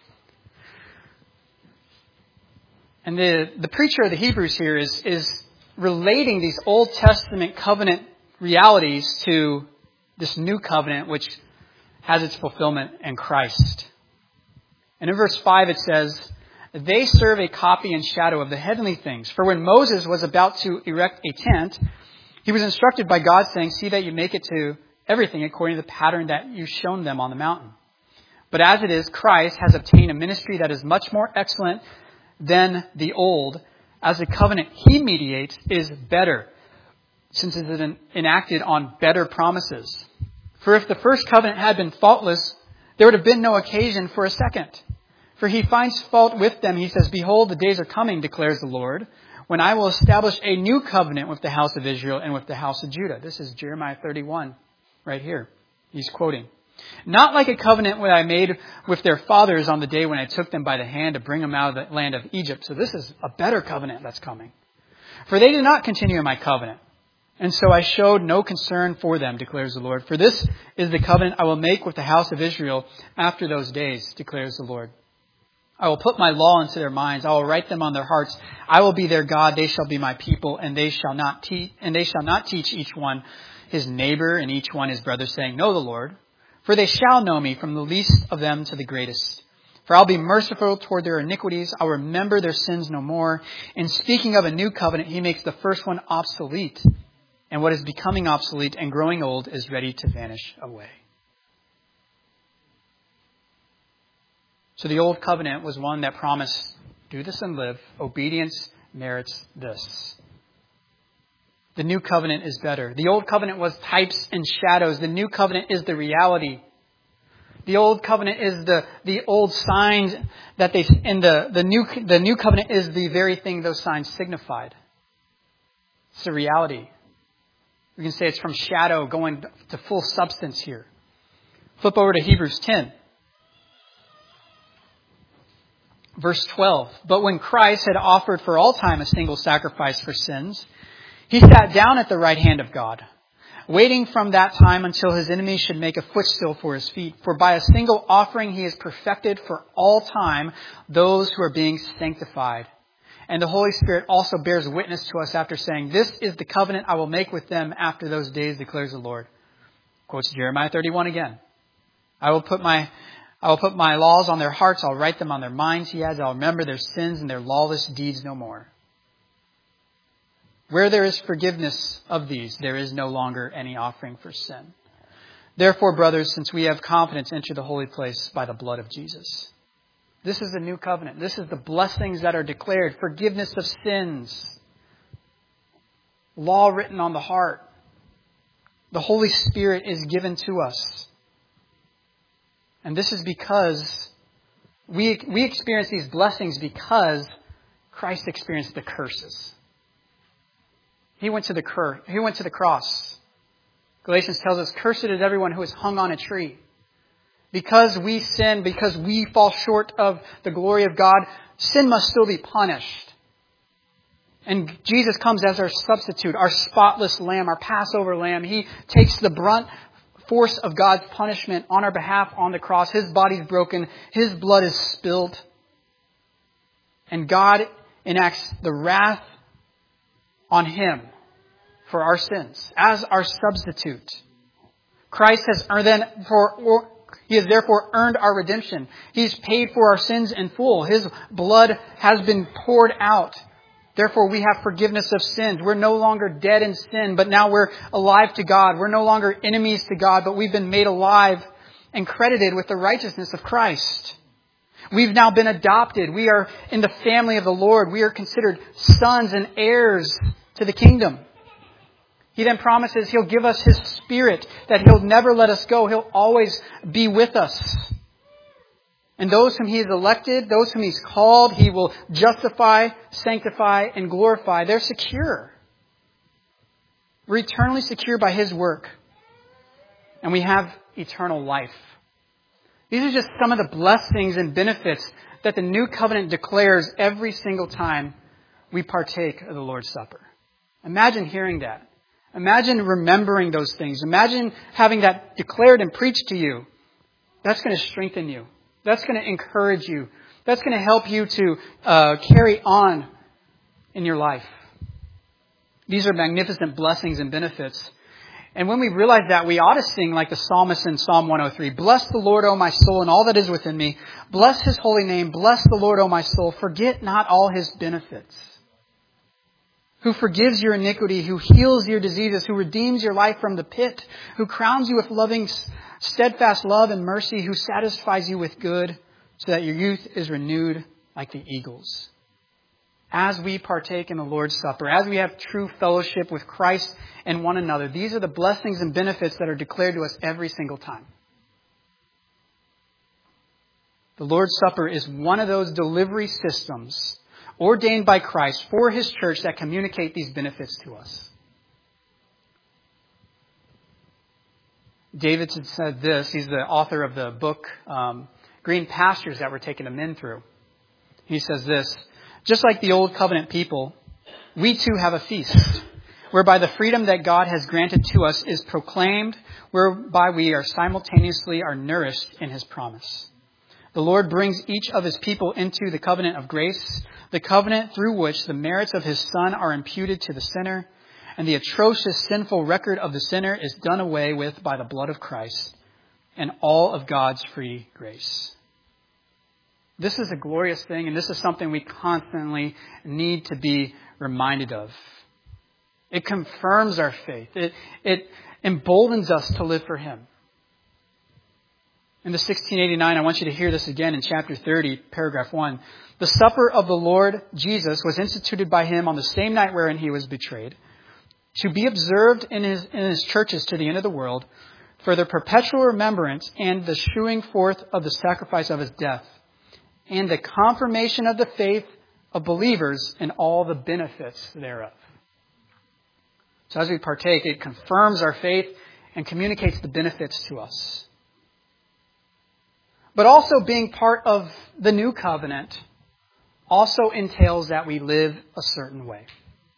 And the, the preacher of the Hebrews here is, is relating these Old Testament covenant realities to this new covenant, which has its fulfillment in Christ. And in verse five it says, "They serve a copy and shadow of the heavenly things. For when Moses was about to erect a tent, he was instructed by God, saying, 'See that you make it to everything according to the pattern that you've shown them on the mountain.' But as it is, Christ has obtained a ministry that is much more excellent than the old, as the covenant he mediates is better, since it is enacted on better promises. For if the first covenant had been faultless, there would have been no occasion for a second. For he finds fault with them. He says, 'Behold, the days are coming, declares the Lord, when I will establish a new covenant with the house of Israel and with the house of Judah.'" This is Jeremiah thirty-one right here. He's quoting. "Not like a covenant that I made with their fathers on the day when I took them by the hand to bring them out of the land of Egypt." So this is a better covenant that's coming. "For they did not continue in my covenant, and so I showed no concern for them, declares the Lord. For this is the covenant I will make with the house of Israel after those days, declares the Lord. I will put my law into their minds. I will write them on their hearts. I will be their God. They shall be my people, and they shall not teach, and they shall not teach each one his neighbor and each one his brother, saying, 'Know the Lord.' For they shall know me, from the least of them to the greatest. For I'll be merciful toward their iniquities. I'll remember their sins no more." In speaking of a new covenant, he makes the first one obsolete. And what is becoming obsolete and growing old is ready to vanish away. So the old covenant was one that promised, do this and live. Obedience merits this. The new covenant is better. The old covenant was types and shadows. The new covenant is the reality. The old covenant is the, the old signs that they, and the, the new, the new covenant is the very thing those signs signified. It's the reality. We can say it's from shadow going to full substance here. Flip over to Hebrews ten. Verse twelve. "But when Christ had offered for all time a single sacrifice for sins, he sat down at the right hand of God, waiting from that time until his enemies should make a footstool for his feet. For by a single offering he has perfected for all time those who are being sanctified. And the Holy Spirit also bears witness to us after saying, 'This is the covenant I will make with them after those days, declares the Lord.'" Quotes Jeremiah thirty-one again. "I will put my I will put my laws on their hearts. I'll write them on their minds. He adds, I'll remember their sins and their lawless deeds no more. Where there is forgiveness of these, there is no longer any offering for sin. Therefore, brothers, since we have confidence, enter the holy place by the blood of Jesus. This is the new covenant. This is the blessings that are declared. Forgiveness of sins. Law written on the heart. The Holy Spirit is given to us. And this is because we, we experience these blessings because Christ experienced the curses. He went to the cur- He went to the cross. Galatians tells us, cursed is everyone who is hung on a tree. Because we sin, because we fall short of the glory of God, sin must still be punished. And Jesus comes as our substitute, our spotless lamb, our Passover lamb. He takes the brunt force of God's punishment on our behalf on the cross. His body is broken. His blood is spilled. And God enacts the wrath on Him for our sins as our substitute. Christ has earned then for He has therefore earned our redemption. He's paid for our sins in full. His blood has been poured out. Therefore, we have forgiveness of sins. We're no longer dead in sin, but now we're alive to God. We're no longer enemies to God, but we've been made alive and credited with the righteousness of Christ. We've now been adopted. We are in the family of the Lord. We are considered sons and heirs to the kingdom. He then promises He'll give us His Spirit, that He'll never let us go. He'll always be with us. And those whom He has elected, those whom He's called, He will justify, sanctify, and glorify. They're secure. We're eternally secure by His work. And we have eternal life. These are just some of the blessings and benefits that the new covenant declares every single time we partake of the Lord's Supper. Imagine hearing that. Imagine remembering those things. Imagine having that declared and preached to you. That's going to strengthen you. That's going to encourage you. That's going to help you to uh, carry on in your life. These are magnificent blessings and benefits. And when we realize that, we ought to sing like the psalmist in Psalm one oh three. Bless the Lord, O my soul, and all that is within me. Bless His holy name. Bless the Lord, O my soul. Forget not all His benefits. Who forgives your iniquity, who heals your diseases, who redeems your life from the pit, who crowns you with loving, steadfast love and mercy, who satisfies you with good, so that your youth is renewed like the eagles. As we partake in the Lord's Supper, as we have true fellowship with Christ and one another, these are the blessings and benefits that are declared to us every single time. The Lord's Supper is one of those delivery systems ordained by Christ for His church that communicate these benefits to us. Davidson said this. He's the author of the book, um, Green Pastures, that we're taking the men through. He says this: just like the old covenant people, we too have a feast, whereby the freedom that God has granted to us is proclaimed, whereby we are simultaneously are nourished in His promise. The Lord brings each of His people into the covenant of grace, the covenant through which the merits of His Son are imputed to the sinner, and the atrocious sinful record of the sinner is done away with by the blood of Christ and all of God's free grace. This is a glorious thing, and this is something we constantly need to be reminded of. It confirms our faith. It, it emboldens us to live for Him. In the sixteen eighty-nine, I want you to hear this again in chapter thirty, paragraph one. The supper of the Lord Jesus was instituted by Him on the same night wherein He was betrayed, to be observed in his, in his churches to the end of the world, for the perpetual remembrance and the shewing forth of the sacrifice of His death, and the confirmation of the faith of believers and all the benefits thereof. So as we partake, it confirms our faith and communicates the benefits to us. But also being part of the new covenant also entails that we live a certain way.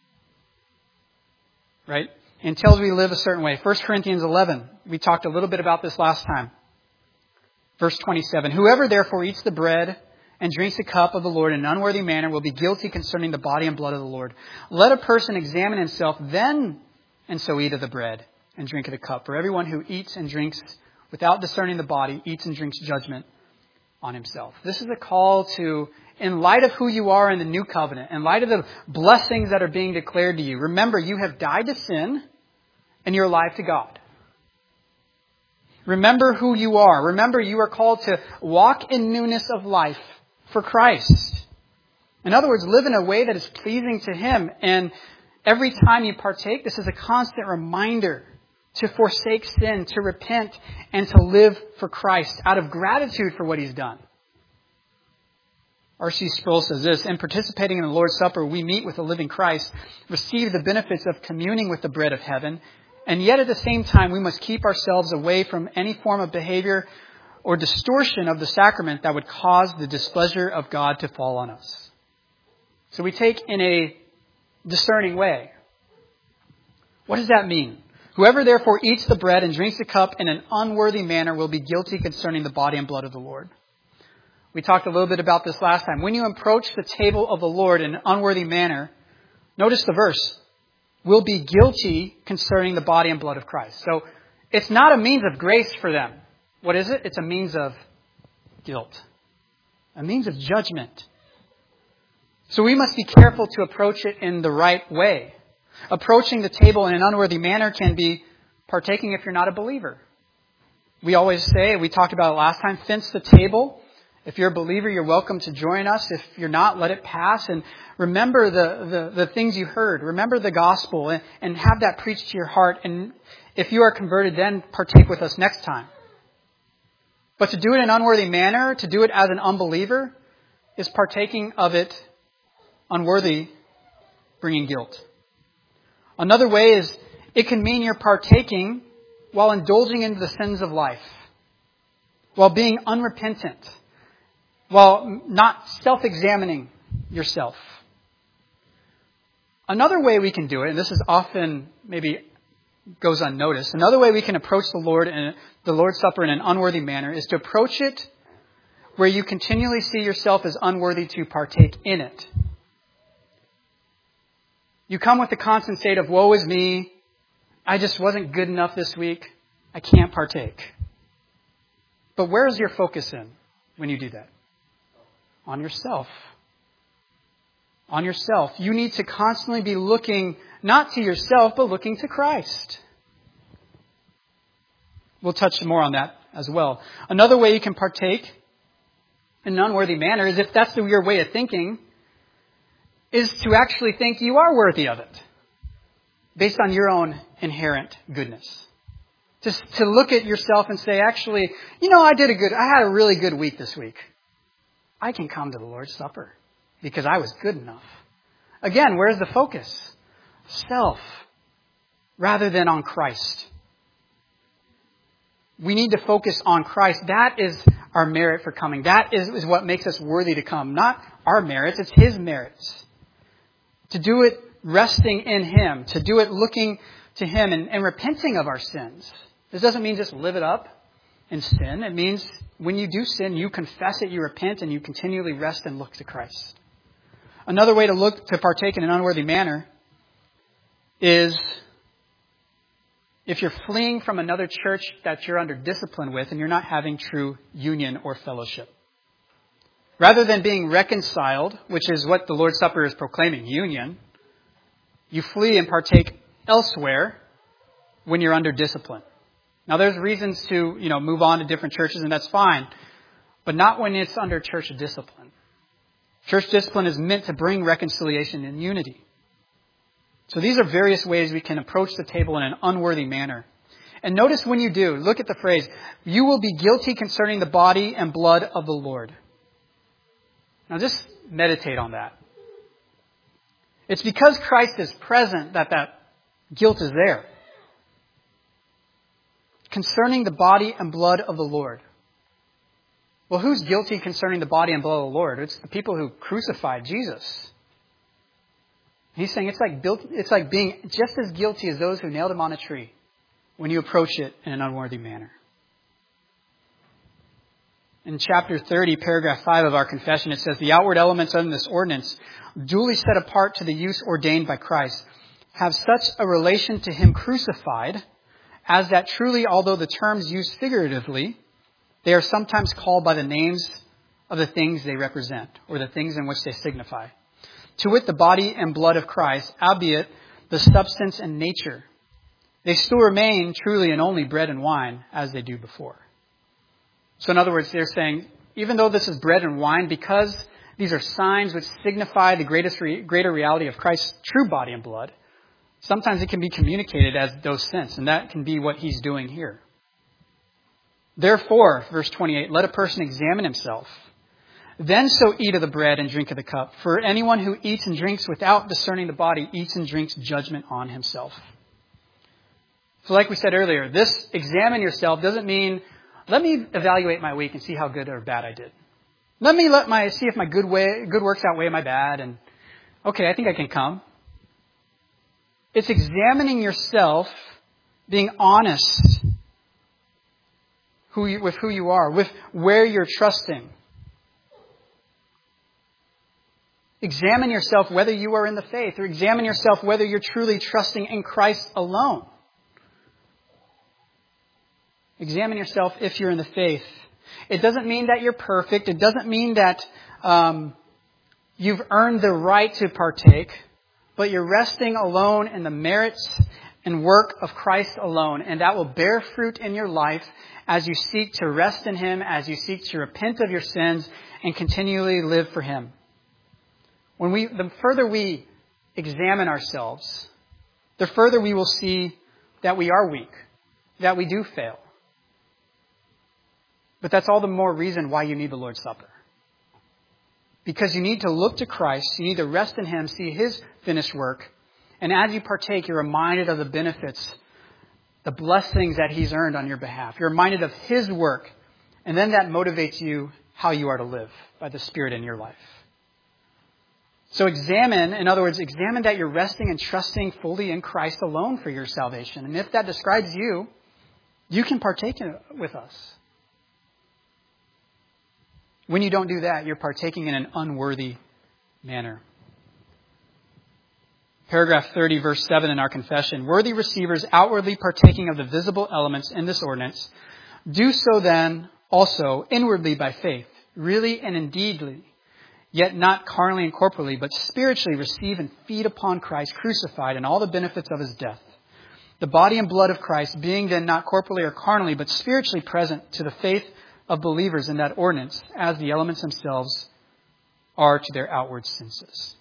Right? It entails we live a certain way. First Corinthians eleven, we talked a little bit about this last time. Verse twenty-seven, whoever therefore eats the bread and drinks the cup of the Lord in an unworthy manner will be guilty concerning the body and blood of the Lord. Let a person examine himself then, and so eat of the bread and drink of the cup. For everyone who eats and drinks without discerning the body eats and drinks judgment on himself. This is a call to, in light of who you are in the new covenant, in light of the blessings that are being declared to you, remember you have died to sin and you're alive to God. Remember who you are. Remember you are called to walk in newness of life for Christ. In other words, live in a way that is pleasing to Him. And every time you partake, this is a constant reminder to forsake sin, to repent, and to live for Christ out of gratitude for what He's done. R C Sproul says this, in participating in the Lord's Supper, we meet with the living Christ, receive the benefits of communing with the bread of heaven, and yet at the same time, we must keep ourselves away from any form of behavior or distortion of the sacrament that would cause the displeasure of God to fall on us. So we take in a discerning way. What does that mean? Whoever therefore eats the bread and drinks the cup in an unworthy manner will be guilty concerning the body and blood of the Lord. We talked a little bit about this last time. When you approach the table of the Lord in an unworthy manner, notice the verse, will be guilty concerning the body and blood of Christ. So it's not a means of grace for them. What is it? It's a means of guilt. A means of judgment. So we must be careful to approach it in the right way. Approaching the table in an unworthy manner can be partaking if you're not a believer. We always say, we talked about it last time, fence the table. If you're a believer, you're welcome to join us. If you're not, let it pass. And remember the, the, the things you heard. Remember the gospel and, and have that preached to your heart. And if you are converted, then partake with us next time. But to do it in an unworthy manner, to do it as an unbeliever, is partaking of it unworthy, bringing guilt. Another way is it can mean you're partaking while indulging into the sins of life, while being unrepentant, while not self-examining yourself. Another way we can do it, and this is often maybe goes unnoticed, another way we can approach the Lord and the Lord's Supper in an unworthy manner is to approach it where you continually see yourself as unworthy to partake in it. You come with the constant state of, woe is me, I just wasn't good enough this week, I can't partake. But where is your focus in when you do that? On yourself. On yourself. You need to constantly be looking not to yourself, but looking to Christ. We'll touch more on that as well. Another way you can partake in an unworthy manner is if that's your way of thinking, is to actually think you are worthy of it based on your own inherent goodness. Just to look at yourself and say, actually, you know, I did a good, I had a really good week this week. I can come to the Lord's Supper because I was good enough. Again, where's the focus? Self rather than on Christ. We need to focus on Christ. That is our merit for coming. That is, is what makes us worthy to come. Not our merits, it's His merits. To do it resting in Him. To do it looking to Him and, and repenting of our sins. This doesn't mean just live it up in sin. It means when you do sin, you confess it, you repent, and you continually rest and look to Christ. Another way to look to partake in an unworthy manner is if you're fleeing from another church that you're under discipline with and you're not having true union or fellowship. Rather than being reconciled, which is what the Lord's Supper is proclaiming, union, you flee and partake elsewhere when you're under discipline. Now there's reasons to, you know, move on to different churches, and that's fine, but not when it's under church discipline. Church discipline is meant to bring reconciliation and unity. So these are various ways we can approach the table in an unworthy manner. And notice when you do, look at the phrase, you will be guilty concerning the body and blood of the Lord. Now just meditate on that. It's because Christ is present that that guilt is there. Concerning the body and blood of the Lord. Well, who's guilty concerning the body and blood of the Lord? It's the people who crucified Jesus. He's saying it's like built, it's like being just as guilty as those who nailed Him on a tree when you approach it in an unworthy manner. In chapter thirty, paragraph five of our confession, it says, the outward elements of this ordinance, duly set apart to the use ordained by Christ, have such a relation to Him crucified, as that truly, although the terms used figuratively, they are sometimes called by the names of the things they represent, or the things in which they signify. To wit, the body and blood of Christ, albeit the substance and nature. They still remain truly and only bread and wine as they do before. So in other words, they're saying, even though this is bread and wine, because these are signs which signify the greatest re- greater reality of Christ's true body and blood, sometimes it can be communicated as those sense, and that can be what he's doing here. Therefore, verse twenty-eight, let a person examine himself. Then so eat of the bread and drink of the cup. For anyone who eats and drinks without discerning the body eats and drinks judgment on himself. So like we said earlier, this examine yourself doesn't mean, let me evaluate my week and see how good or bad I did. Let me let my see if my good way good works outweigh my bad, and okay, I think I can come. It's examining yourself, being honest who you, with who you are, with where you're trusting. Examine yourself whether you are in the faith, or examine yourself whether you're truly trusting in Christ alone. Examine yourself if you're in the faith. It doesn't mean that you're perfect. It doesn't mean that um, you've earned the right to partake, but you're resting alone in the merits and work of Christ alone, and that will bear fruit in your life as you seek to rest in Him, as you seek to repent of your sins and continually live for Him. When we, the further we examine ourselves, the further we will see that we are weak, that we do fail. But that's all the more reason why you need the Lord's Supper. Because you need to look to Christ, you need to rest in Him, see His finished work, and as you partake, you're reminded of the benefits, the blessings that He's earned on your behalf. You're reminded of His work, and then that motivates you how you are to live by the Spirit in your life. So examine, in other words, examine that you're resting and trusting fully in Christ alone for your salvation. And if that describes you, you can partake in it with us. When you don't do that, you're partaking in an unworthy manner. Paragraph thirty, verse seven in our confession. Worthy receivers outwardly partaking of the visible elements in this ordinance, do so then also inwardly by faith, really and indeedly, yet not carnally and corporally, but spiritually receive and feed upon Christ crucified and all the benefits of His death. The body and blood of Christ being then not corporally or carnally, but spiritually present to the faith of believers in that ordinance, as the elements themselves are to their outward senses.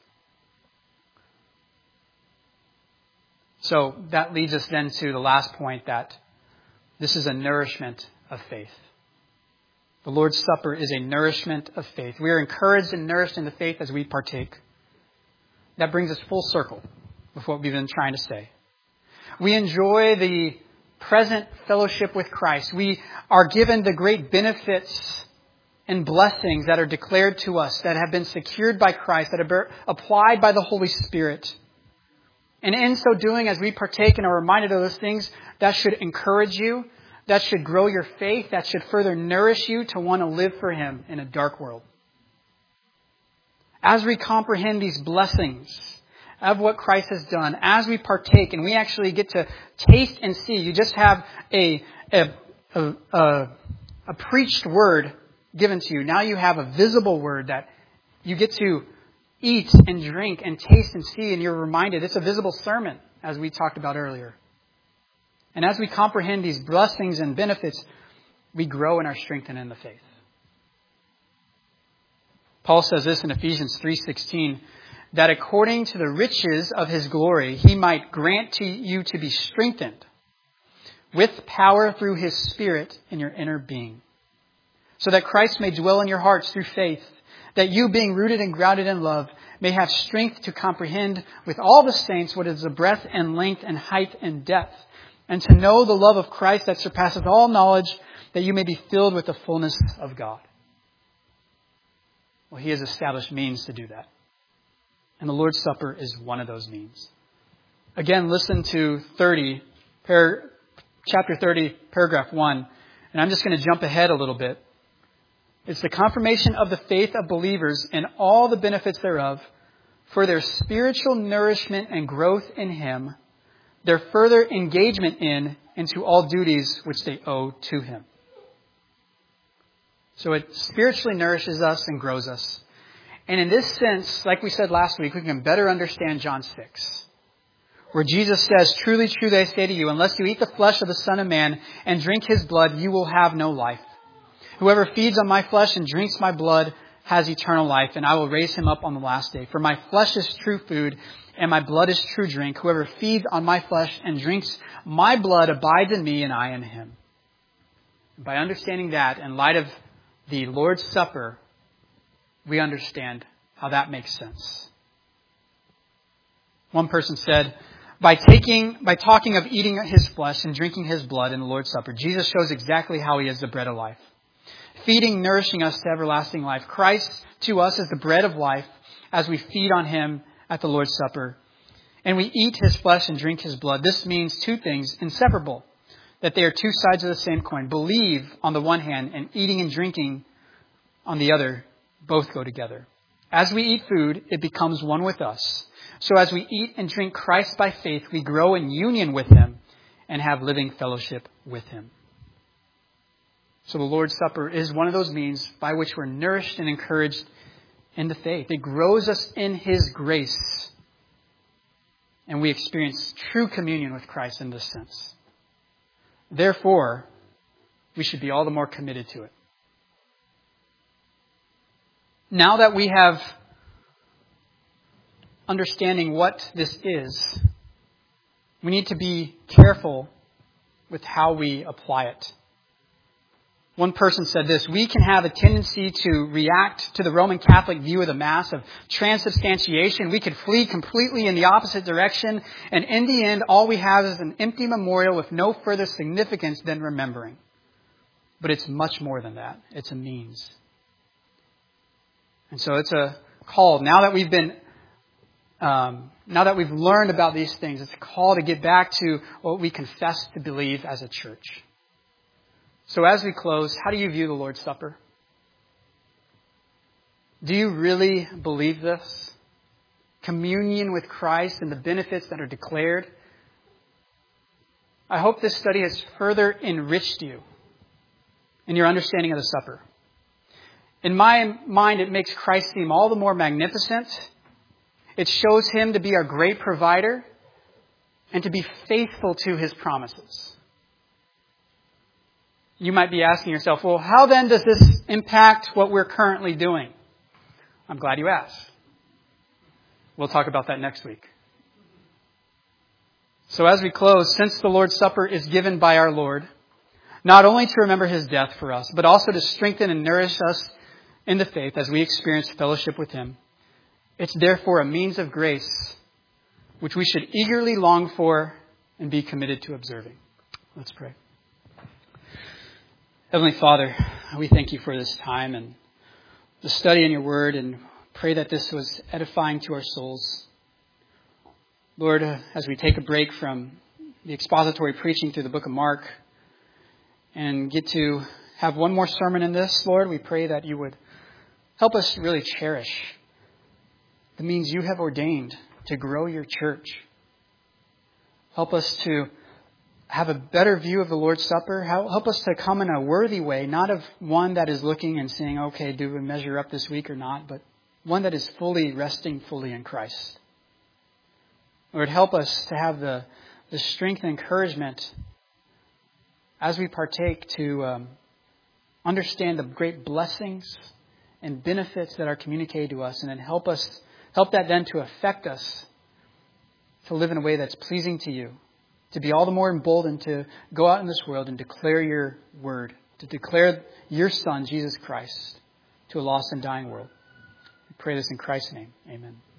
So that leads us then to the last point, that this is a nourishment of faith. The Lord's Supper is a nourishment of faith. We are encouraged and nourished in the faith as we partake. That brings us full circle with what we've been trying to say. We enjoy the present fellowship with Christ. We are given the great benefits and blessings that are declared to us, that have been secured by Christ, that are applied by the Holy Spirit. And in so doing, as we partake and are reminded of those things, that should encourage you. That should grow your faith. That should further nourish you to want to live for Him in a dark world. As we comprehend these blessings of what Christ has done, as we partake and we actually get to taste and see, you just have a, a, a, a, a preached word given to you. Now you have a visible word that you get to eat and drink and taste and see, and you're reminded. It's a visible sermon, as we talked about earlier. And as we comprehend these blessings and benefits, we grow in our strength and in the faith. Paul says this in Ephesians three sixteen, that according to the riches of His glory, He might grant to you to be strengthened with power through His Spirit in your inner being, so that Christ may dwell in your hearts through faith, that you, being rooted and grounded in love, may have strength to comprehend with all the saints what is the breadth and length and height and depth, and to know the love of Christ that surpasses all knowledge, that you may be filled with the fullness of God. Well, He has established means to do that. And the Lord's Supper is one of those means. Again, listen to thirty, par, chapter thirty, paragraph one. And I'm just going to jump ahead a little bit. It's the confirmation of the faith of believers and all the benefits thereof, for their spiritual nourishment and growth in Him, their further engagement in and to all duties which they owe to Him. So it spiritually nourishes us and grows us. And in this sense, like we said last week, we can better understand John six, where Jesus says, "Truly, truly, I say to you, unless you eat the flesh of the Son of Man and drink his blood, you will have no life. Whoever feeds on my flesh and drinks my blood has eternal life, and I will raise him up on the last day. For my flesh is true food, and my blood is true drink. Whoever feeds on my flesh and drinks my blood abides in me, and I in him." By understanding that, in light of the Lord's Supper, we understand how that makes sense. One person said, by taking, by talking of eating his flesh and drinking his blood in the Lord's Supper, Jesus shows exactly how he is the bread of life, feeding, nourishing us to everlasting life. Christ to us is the bread of life as we feed on him at the Lord's Supper. And we eat his flesh and drink his blood. This means two things, inseparable, that they are two sides of the same coin. Believe on the one hand, and eating and drinking on the other both go together. As we eat food, it becomes one with us. So as we eat and drink Christ by faith, we grow in union with him and have living fellowship with him. So the Lord's Supper is one of those means by which we're nourished and encouraged in the faith. It grows us in his grace. And we experience true communion with Christ in this sense. Therefore, we should be all the more committed to it. Now that we have understanding what this is, we need to be careful with how we apply it. One person said this: we can have a tendency to react to the Roman Catholic view of the Mass of transubstantiation. We could flee completely in the opposite direction, and in the end, all we have is an empty memorial with no further significance than remembering. But it's much more than that. It's a means. And so it's a call. Now that we've been, um, now that we've learned about these things, it's a call to get back to what we confess to believe as a church. So as we close, how do you view the Lord's Supper? Do you really believe this? Communion with Christ and the benefits that are declared? I hope this study has further enriched you in your understanding of the supper. In my mind, it makes Christ seem all the more magnificent. It shows him to be our great provider and to be faithful to his promises. You might be asking yourself, well, how then does this impact what we're currently doing? I'm glad you asked. We'll talk about that next week. So as we close, since the Lord's Supper is given by our Lord, not only to remember his death for us, but also to strengthen and nourish us in the faith as we experience fellowship with him, it's therefore a means of grace which we should eagerly long for and be committed to observing. Let's pray. Heavenly Father, we thank you for this time and the study in your word, and pray that this was edifying to our souls. Lord, as we take a break from the expository preaching through the book of Mark and get to have one more sermon in this, Lord, we pray that you would help us really cherish the means you have ordained to grow your church. Help us to have a better view of the Lord's Supper. Help us to come in a worthy way, not of one that is looking and saying, okay, do we measure up this week or not, but one that is fully resting fully in Christ. Lord, help us to have the, the strength and encouragement as we partake to um, understand the great blessings and benefits that are communicated to us, and then help us, help that then to affect us to live in a way that's pleasing to you, to be all the more emboldened to go out in this world and declare your word, to declare your Son, Jesus Christ, to a lost and dying world. We pray this in Christ's name. Amen.